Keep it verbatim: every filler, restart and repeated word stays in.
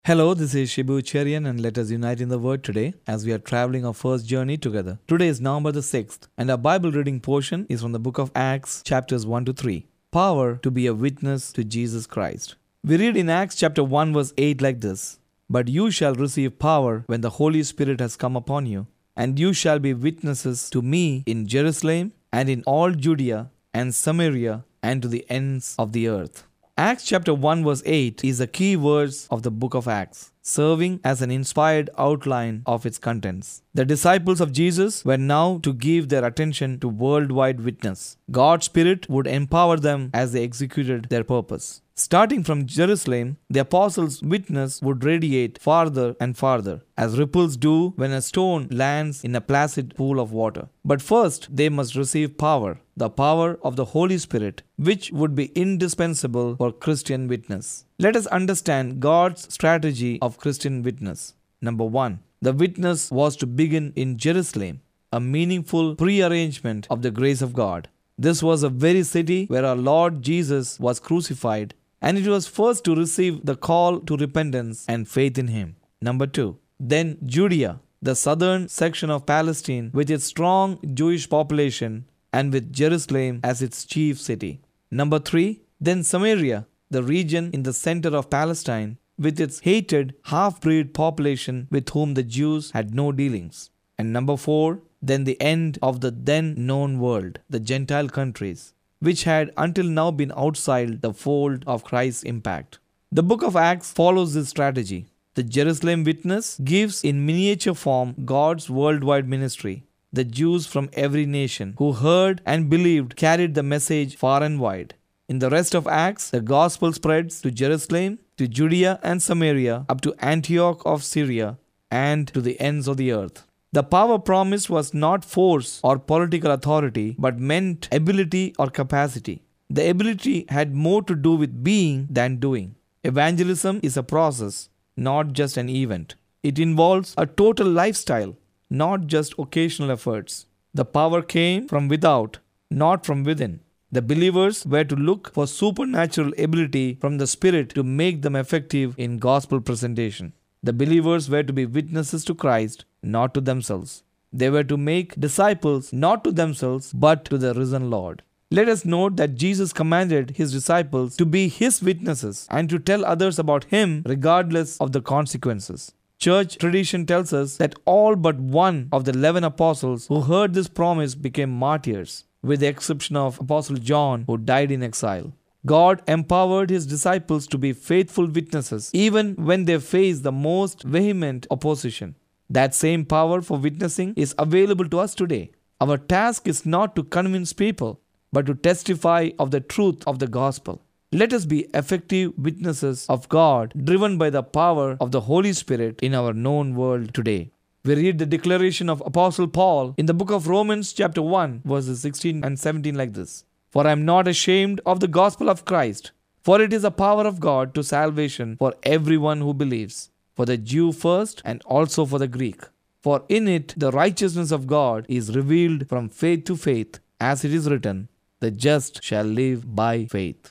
Hello, this is Shibu Cherian, and let us unite in the Word today as we are traveling our first journey together. Today is November the sixth, and our Bible reading portion is from the book of Acts, chapters one to three. Power to be a witness to Jesus Christ. We read in Acts chapter one, verse eight like this: But you shall receive power when the Holy Spirit has come upon you, and you shall be witnesses to me in Jerusalem and in all Judea and Samaria and to the ends of the earth. Acts chapter one verse eight is the key verse of the book of Acts, serving as an inspired outline of its contents. The disciples of Jesus were now to give their attention to worldwide witness. God's Spirit would empower them as they executed their purpose. Starting from Jerusalem, the apostles' witness would radiate farther and farther, as ripples do when a stone lands in a placid pool of water. But first, they must receive power, the power of the Holy Spirit, which would be indispensable for Christian witness. Let us understand God's strategy of Christian witness. Number one, the witness was to begin in Jerusalem, a meaningful prearrangement of the grace of God. This was a very city where our Lord Jesus was crucified, and it was first to receive the call to repentance and faith in Him. Number two, then Judea, the southern section of Palestine with its strong Jewish population and with Jerusalem as its chief city. Number three, then Samaria, the region in the center of Palestine with its hated half-breed population with whom the Jews had no dealings. And number four, then the end of the then known world, the Gentile countries, which had until now been outside the fold of Christ's impact. The book of Acts follows this strategy. The Jerusalem witness gives in miniature form God's worldwide ministry. The Jews from every nation who heard and believed carried the message far and wide. In the rest of Acts, the gospel spreads to Jerusalem, to Judea and Samaria, up to Antioch of Syria, and to the ends of the earth. The power promised was not force or political authority, but meant ability or capacity. The ability had more to do with being than doing. Evangelism is a process, not just an event. It involves a total lifestyle, not just occasional efforts. The power came from without, not from within. The believers were to look for supernatural ability from the Spirit to make them effective in gospel presentation. The believers were to be witnesses to Christ, not to themselves. They were to make disciples not to themselves, but to the risen Lord. Let us note that Jesus commanded His disciples to be His witnesses and to tell others about Him regardless of the consequences. Church tradition tells us that all but one of the eleven apostles who heard this promise became martyrs, with the exception of Apostle John, who died in exile. God empowered His disciples to be faithful witnesses even when they faced the most vehement opposition. That same power for witnessing is available to us today. Our task is not to convince people, but to testify of the truth of the gospel. Let us be effective witnesses of God, driven by the power of the Holy Spirit in our known world today. We read the declaration of Apostle Paul in the book of Romans chapter one, verses sixteen and seventeen like this: For I am not ashamed of the gospel of Christ, for it is the power of God to salvation for everyone who believes, for the Jew first and also for the Greek. For in it the righteousness of God is revealed from faith to faith, as it is written, the just shall live by faith.